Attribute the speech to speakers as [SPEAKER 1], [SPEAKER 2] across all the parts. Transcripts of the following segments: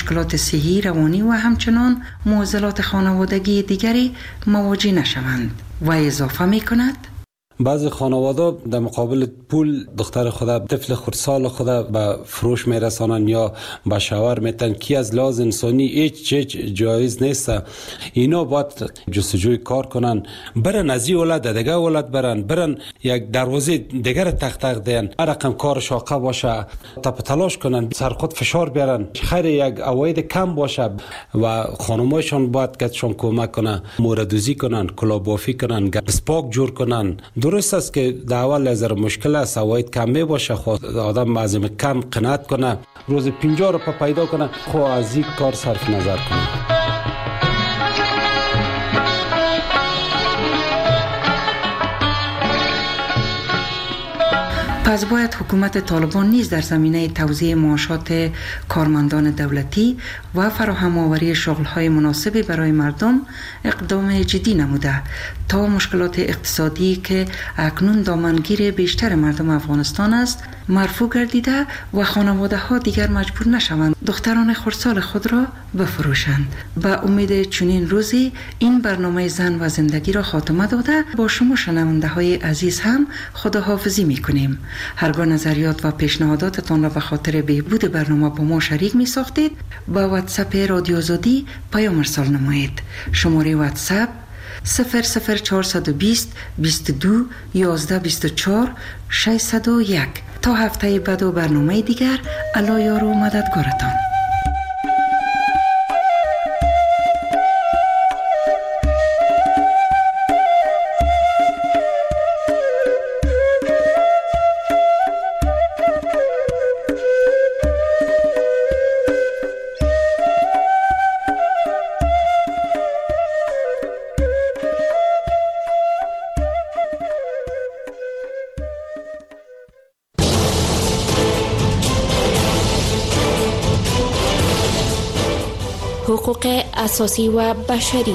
[SPEAKER 1] مشکلات صحی، روانی و همچنان معضلات خانوادگی دیگری مواجه نشوند. و اضافه می کند
[SPEAKER 2] بعضی خانواده در مقابل پول دختر خود، طفل خردسال خود به فروش میرسانن یا به شوهر میتن که از لحاظ انسانی هیچ جایز نیست. اینا باید جستجوی کار کنن، برن از این ولد دیگه ولد برن یک دروازه دیگر تق دین، هر رقم کار شاقه باشه تپ تلاش کنن، سر خود فشار بیارن، خیر یک عواید کم باشه و خانمایشان باید کتشان کمک کنن، موردوزی کنن، کلابافی کنن، سپاک جور کنن. درست است که در اول از مشکل است، عواید کم می باشه، خود آدم بعضی کم قناعت کنه، روز 50 روپیه پیدا کنه، خود از این کار صرف نظر کنه.
[SPEAKER 1] پس باید حکومت طالبان نیز در زمینه توزیع معاشات کارمندان دولتی و فراهم آوری شغل‌های مناسب برای مردم اقدام جدی نموده تا مشکلات اقتصادی که اکنون دامنگیر بیشتر مردم افغانستان است مرفوع گردیده و خانواده‌ها دیگر مجبور نشوند دختران خردسال خود را بفروشند. به امید چنین روزی این برنامه زن و زندگی را خاتمه داده با شما شنونده‌های عزیز هم خداحافظی می‌کنیم. هرگاه نظریات و پیشنهاداتتان را به خاطر بهبود برنامه با ما شریک می ساختید با واتساپ رادیو آزادی پیام ارسال نمایید. شماره واتساپ 00420 22 11 24 601. تا هفته بعد و برنامه دیگر، الله یار و مددگارتان.
[SPEAKER 3] حقوق اساسی و بشری.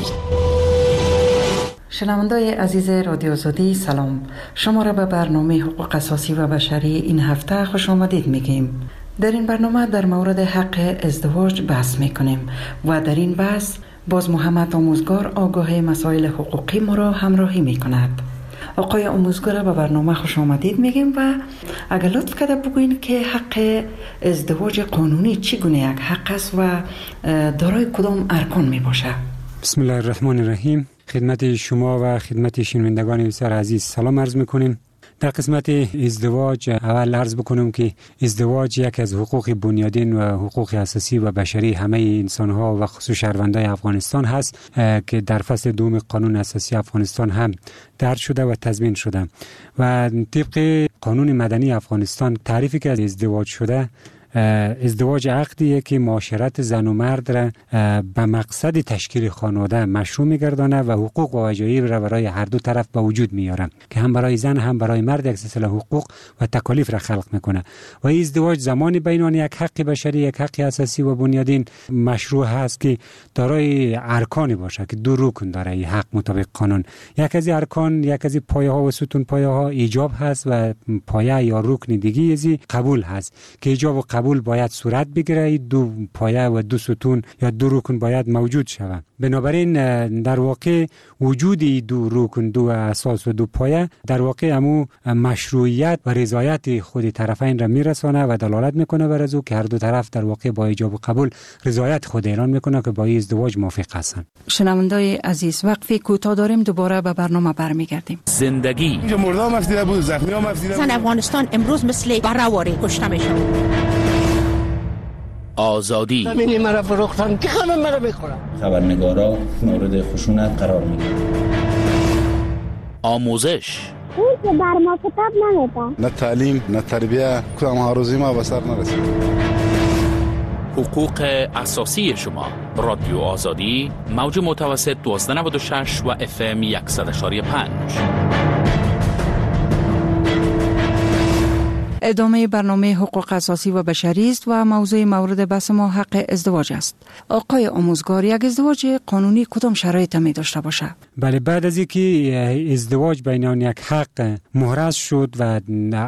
[SPEAKER 1] شنوندای عزیز رادیو آزادی سلام، شما را به برنامه حقوق اساسی و بشری این هفته خوش آمدید میگیم. در این برنامه در مورد حق ازدواج بحث میکنیم و در این بحث باز محمد آموزگار آگاه مسائل حقوقی ما را همراهی میکند. آقای آموزگار به برنامه خوش آمدید میگیم و اگر لطف کرده بگوین که حق ازدواج قانونی چگونه یک حق است و دارای کدام ارکان می باشه؟
[SPEAKER 4] بسم الله الرحمن الرحیم. خدمت شما و خدمت شنوندگان بسیار عزیز سلام عرض میکنیم. در قسمت ازدواج اول عرض بکنم که ازدواج یک از حقوق بنیادین و حقوق اساسی و بشری همه انسان‌ها و خصوص شهروندان افغانستان هست که در فصل دوم قانون اساسی افغانستان هم درج شده و تضمین شده و طبق قانون مدنی افغانستان تعریفی که از ازدواج شده، ازدواج عقدیه که معاشرت زن و مرد را به مقصد تشکیل خانواده مشروع می‌گردانه و حقوق و وجایب را برای هر دو طرف به وجود میاره که هم برای زن هم برای مرد یک سلسله حقوق و تکالیف را خلق میکنه و این ازدواج زمانی بین یک حق بشری، یک حق اساسی و بنیادین مشروع هست که دارای ارکانی باشه که دو رکن داره این حق مطابق قانون. یک از ارکان، یک از پایه‌ها و ستون پایه‌ها ایجاب هست و پایه یا رکن دیگه ازی قبول هست که ایجاب و قبول باید صورت بگیره، دو پایه و دو ستون یا دو رکن باید موجود شود. بنابراین در واقع وجود دو رکن، دو اساس و دو پایه در واقع همو مشروعیت و رضایت خود طرفین را میرسانه و دلالت میکنه بر از او که هر دو طرف در واقع با ایجاب و قبول رضایت خود اعلان میکنه که با این ازدواج موافق هستند.
[SPEAKER 1] شنوندای عزیز، وقفه کوتاه داریم، دوباره به برنامه برمیگردیم.
[SPEAKER 5] زندگی
[SPEAKER 6] اینجا مردم افسیده بود، زخمی هم افسیده بود.
[SPEAKER 7] زن افغانستان امروز مثل برهواری کشته میشه.
[SPEAKER 5] آزادی
[SPEAKER 7] زمینی مرا فروختن که خانم مرا بخورم.
[SPEAKER 8] خبرنگارا مورد خشونت قرار میگیرن.
[SPEAKER 5] آموزش
[SPEAKER 9] اون که بر ما کتاب نمیده،
[SPEAKER 6] نه تعلیم نه تربیه، کدام هاروزی ما به سر نرسید.
[SPEAKER 5] حقوق اساسی شما. رادیو آزادی، موج متوسط 1296 و FM 100.5.
[SPEAKER 1] ادامه برنامه حقوق اساسی و بشری است و موضوع مورد بحث ما حق ازدواج است. آقای آموزگار، یک ازدواج قانونی کدام شرایط می داشته باشه؟
[SPEAKER 4] بله، بعد از اینکه ازدواج بین آن یک حق محرز شد و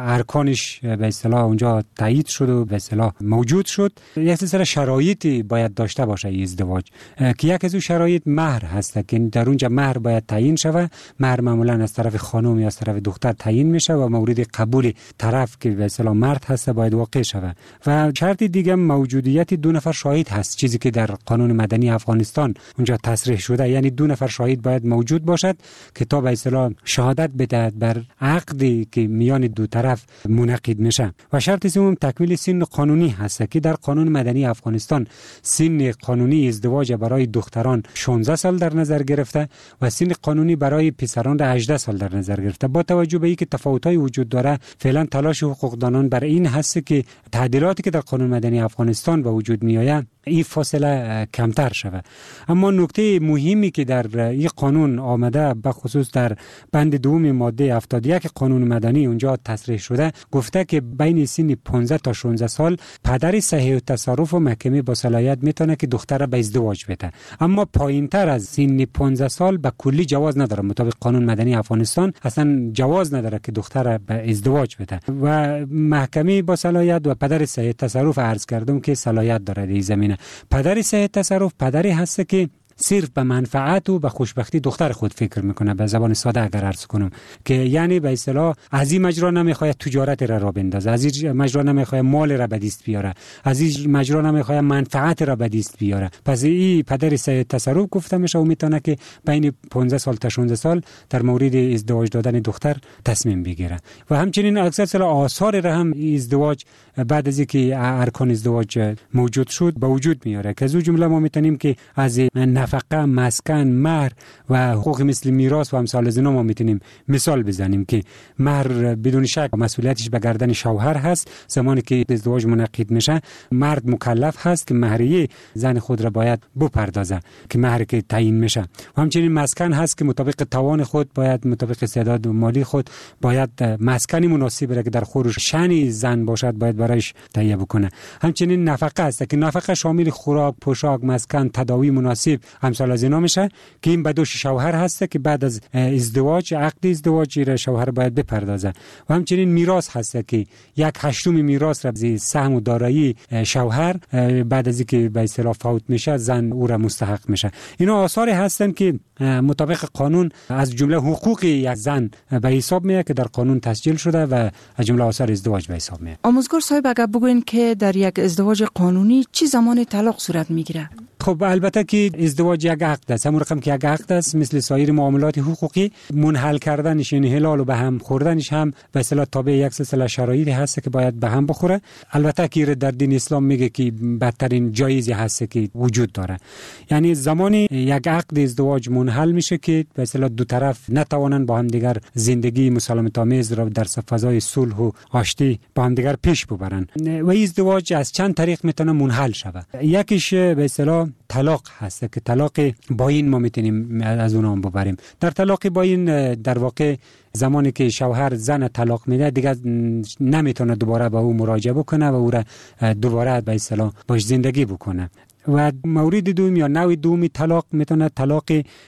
[SPEAKER 4] ارکانش به اصطلاح اونجا تایید شد و به اصطلاح موجود شد، یک سلسله شرایطی باید داشته باشه این ازدواج که یک از اون شرایط مهر هست که در اونجا مهر باید تعیین شود. مهر معمولا از طرف خانم یا از طرف دختر تعیین میشه و مورد قبول طرف که به اصطلاح مرد هست باید واقع شود. و شرط دیگه موجودیت 2 نفر شاهد هست، چیزی که در قانون مدنی افغانستان اونجا تصریح شده، یعنی 2 نفر شاهد باید موجود باشد که تا به اصطلاح شهادت بدهد بر عقدی که میان 2 طرف منعقد میشه. و شرط سوم تکمیل سن قانونی هست که در قانون مدنی افغانستان سن قانونی ازدواج برای دختران 16 سال در نظر گرفته و سن قانونی برای پسران 18 سال در نظر گرفته. با توجه به اینکه تفاوت‌های وجود داره، فعلا تلاش حقوقدانان بر این هست که تعدیلاتی که در قانون مدنی افغانستان به وجود میآید این فاصله کمتر شود. اما نکته مهمی که در این قانون آمده، به خصوص در بند 2 ماده 71 قانون مدنی اونجا تصریح شده، گفته که بین سن 15 تا 16 سال پدر صحیح التصرف و محکمه با صلاحیت میتونه که دختر به ازدواج بده. اما پایینتر از سن 15 سال به کلی جواز نداره. مطابق قانون مدنی افغانستان اصلا جواز نداره که دختر به ازدواج بده و محکمه با صلاحیت و پدر صحیح التصرف عرض کردم که صلاحیت داره در این زمینه. پدر صحیح التصرف پدری هست که صرف به منفعت و به خوشبختی دختر خود فکر میکنه. به زبان ساده اگر عرض کنم که یعنی به اصطلاح از این مجرا نمیخواد تجارت را بندازه، از این مجرا نمیخواد مال را به دست بیاره، از این مجرا نمیخواد منفعت را به دست بیاره. پس این پدر صحیح التصرف گفته میشه و میتونه که بین 15 سال تا 16 سال در مورد ازدواج دادن دختر تصمیم بگیره. و همچنین اکثر آثار را هم ازدواج بعد از اینکه ارکان ازدواج موجود شد به وجود میاره که از اون جمله ما میتونیم که از نفقه، مسکن، مهر و حقوق مثل میراث و امثال از اینا ما میتونیم مثال بزنیم که مهر بدون شک مسئولیتش به گردن شوهر هست. زمانی که ازدواج منعقد میشه مرد مکلف هست که مهریه زن خود را باید بپردازه که مهر که تعیین میشه. و همچنین مسکن هست که مطابق توان خود باید مطابق استعداد مالی خود باید مسکنی مناسب را که در خورش شأن زن باشد باید برایش تهیه بکنه. همچنین نفقه هست که نفقه شامل خوراک، پوشاک، مسکن، تداوی مناسب امثال از اینا میشه که این به دوش شوهر هست که بعد از ازدواج عقد ازدواج را شوهر باید بپردازه. و همچنین میراث هست که 1/8 میراث را از سهم و دارایی شوهر بعد از اینکه به اصطلاح فوت میشه زن او را مستحق میشه. اینا آثاری هستند که مطابق قانون از جمله حقوق یک زن به حساب میاد که در قانون تسجیل شده و از جمله آثار ازدواج به حساب میاد.
[SPEAKER 1] آموزگار صاحب اگر بگوین که در یک ازدواج قانونی چه زمان طلاق صورت میگیره؟
[SPEAKER 4] خب البته که ازدواج یک عقد است، همون رقم که یک عقد است مثل سایر معاملات حقوقی منحل کردنش یعنی حلال و به هم خوردنش هم به اصطلاح تابع یک سلسله شرایطی هست که باید به هم بخوره. البته که در دین اسلام میگه که بدترین جایزی هست که وجود داره، یعنی زمانی یک عقد ازدواج منحل میشه که به اصطلاح 2 طرف نتوانن با هم دیگر زندگی مسالمت آمیز را در فضای صلح و آشتی با هم دیگر پیش ببرن. و ازدواج از چند طریق میتونه منحل شود. یکیش به اصطلاح طلاق هست که طلاق باین ما میتونیم از اون هم ببریم. در طلاق باین در واقع زمانی که شوهر زن طلاق میده دیگه نمیتونه دوباره به او مراجعه بکنه و او را دوباره به اصطلاح باش زندگی بکنه. و مورد دوم یا نوع دومی طلاق میتونه طلاق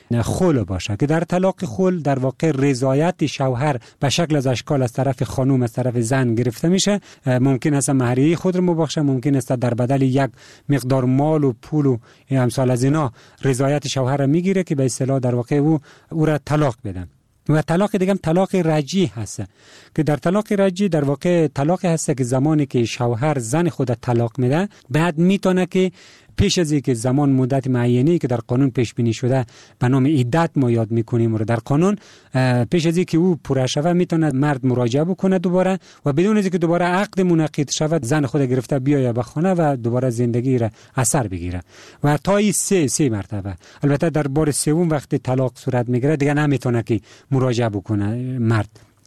[SPEAKER 4] خلع باشه که در طلاق خلع در واقع رضایت شوهر به شکل از اشکال از طرف خانم از طرف زن گرفته میشه. ممکن است مهریه خود رو مبخشه، ممکن است در بدل یک مقدار مال و پول و امثال از اینا رضایت شوهر را میگیره که به اصطلاح در واقع او را طلاق بدن. و طلاق دیگه هم طلاق رجعی هست که در طلاق رجعی در واقع طلاق هست که زمانی که شوهر زن خود طلاق میده بعد میتونه که پیش از اینکه زمان مدت معینی که در قانون پیش بینی شده به نام عدت ما یاد میکنیم رو در قانون پیش از اینکه او پوره شود میتونه مرد مراجعه بکنه دوباره و بدون از اینکه دوباره عقد منعقد شود زن خود گرفته بیاید به خانه و دوباره زندگی را اثر بگیره و تا این سه مرتبه. البته در بار سوم وقتی طلاق صورت میگیره دیگه نمیتونه که مراجعه بکنه مرد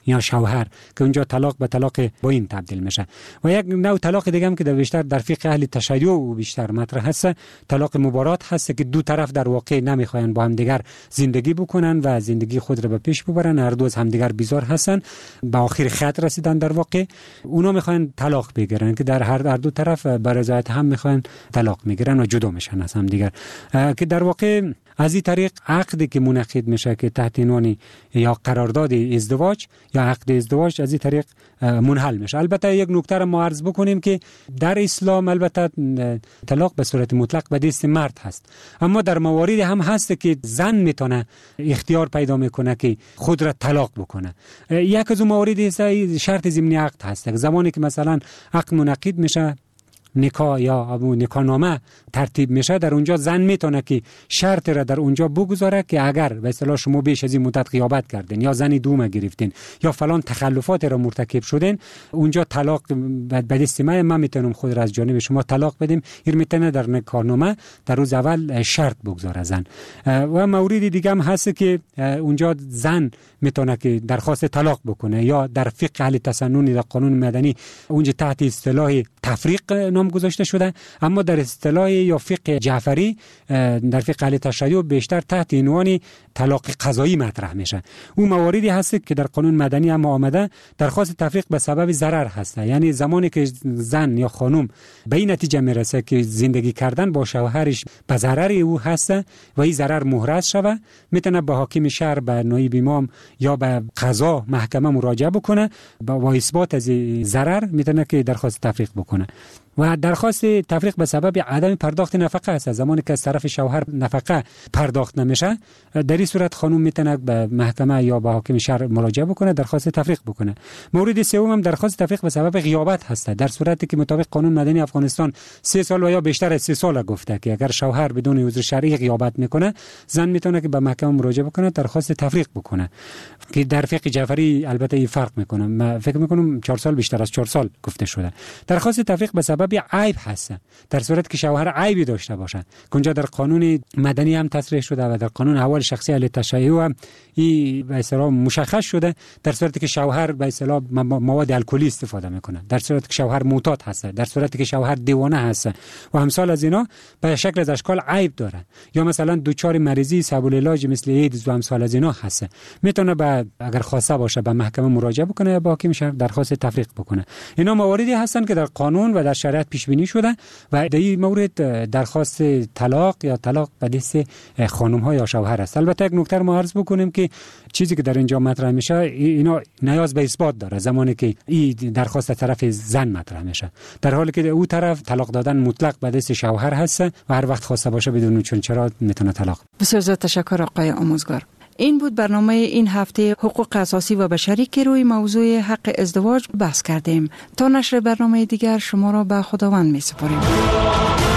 [SPEAKER 4] یا شوهر که اونجا طلاق به طلاق باین تبدیل میشه. و یک نوع طلاق دیگه هم که بیشتر در فقه اهل تشیع و بیشتر مطرح هست، طلاق مبارات هست که دو طرف در واقع نمیخواین با هم دیگر زندگی بکنن و زندگی خود را به پیش ببرن، هر دو از هم دیگر بیزار هستن، به آخر خط رسیدن، در واقع اونا میخواین طلاق بگیرن که در هر دو طرف به رضایت هم میخواین طلاق میگیرن و جدا میشن از هم دیگر، که در واقع از این طریق عقدی که منعقد میشه که تحت عنوان یا قرارداد ازدواج یا عقد ازدواج از این طریق منحل میشه. البته یک نکته را ما عرض بکنیم که در اسلام البته طلاق به صورت مطلق به دست مرد هست، اما در مواردی هم هست که زن میتونه اختیار پیدا میکنه که خود را طلاق بکنه. یک از اون مواردی شرط ضمنی عقد هست. زمانی که مثلا عقد منعقد میشه، نکاح یا نکاحنامه ترتیب میشه، در اونجا زن میتونه که شرط را در اونجا بگذاره که اگر به اصطلاح شما بیش از این مدت غیابت کردین یا زنی دوم گرفتین یا فلان تخلفات را مرتکب شدین، اونجا طلاق به دست من میتونم خود را از جانب شما طلاق بدیم. این میتونه در نکاحنامه در روز اول شرط بگذاره زن. و موردی دیگه هم هست که اونجا زن میتونه که درخواست طلاق بکنه، یا در فقه اهل تسنن در قانون مدنی اونجا تحت اصطلاح تفریق نام گذاشته شده، اما در اصطلاح یا فقه جعفری در فقه اهل تشیع بیشتر تحت عنوان طلاق قضایی مطرح میشه. اون مواردی هست که در قانون مدنی هم آمده، درخواست تفریق به سبب ضرر هست، یعنی زمانی که زن یا خانم به این نتیجه میرسه که زندگی کردن با شوهرش به ضرر او هست و این ضرر محرز شوه، میتونه به حاکم شهر، به نایب امام یا به قضا محکمه مراجعه بکنه با اثبات از ضرر میتونه که درخواست تفریق بکنه. و درخواست تفریق به سبب عدم پرداخت نفقه است. زمانی که از طرف شوهر نفقه پرداخت نمیشه، در این صورت خانم میتونه به محکمه یا به حاکم شهر مراجعه بکنه، درخواست تفریق بکنه. مورد سوم هم درخواست تفریق به سبب غیابت هست، در صورتی که مطابق قانون مدنی افغانستان 3 سال و یا بیشتر از 3 سال گفته که اگر شوهر بدون عذر شرعی غیابت میکنه، زن میتونه که به محکمه مراجعه بکنه، درخواست تفریق بکنه، که در فقه جعفری البته این فرق میکنه. من فکر میکنم 4 سال بیشتر از 4 سال گفته شده. درخواست تفریق به سبب عیب هست، در صورتی که شوهر عیبی داشته باشه، که اونجا در قانون مدنی هم تصریح شده و در قانون احوال شخصی اهل تشیع هم این به اصطلاح مشخص شده، در صورتی که شوهر به اصطلاح مواد الکلی استفاده میکنه، در صورتی که شوهر معتاد هست، در صورتی که شوهر دیوانه هست و امثال از اینا به شکل از اشکال عیب داره، یا مثلا دچار مریضی صعب العلاج مثل ایدز و امثال از اینا هست، میتونه اگر خواسته باشه به محکمه مراجعه بکنه یا با حاکم شهر درخواست تفریق بکنه. اینا مواردی هستن که در قانون و در شریعت پیش بینی شده و در این مورد درخواست طلاق یا طلاق به دست خانم ها یا شوهر است. البته یک نکته ما عرض بکنیم که چیزی که در اینجا مطرح میشه اینا نیاز به اثبات داره زمانی که این درخواست طرف زن مطرح میشه، در حالی که او طرف طلاق دادن مطلق به دست شوهر هست و هر وقت خواسته باشه بدون چرا میتونه طلاق.
[SPEAKER 1] بسیار زیاد تشکر آقای آموزگار. این بود برنامه این هفته حقوق اساسی و بشری که روی موضوع حق ازدواج بحث کردیم. تا نشر برنامه دیگر شما را به خداوند می سپاریم.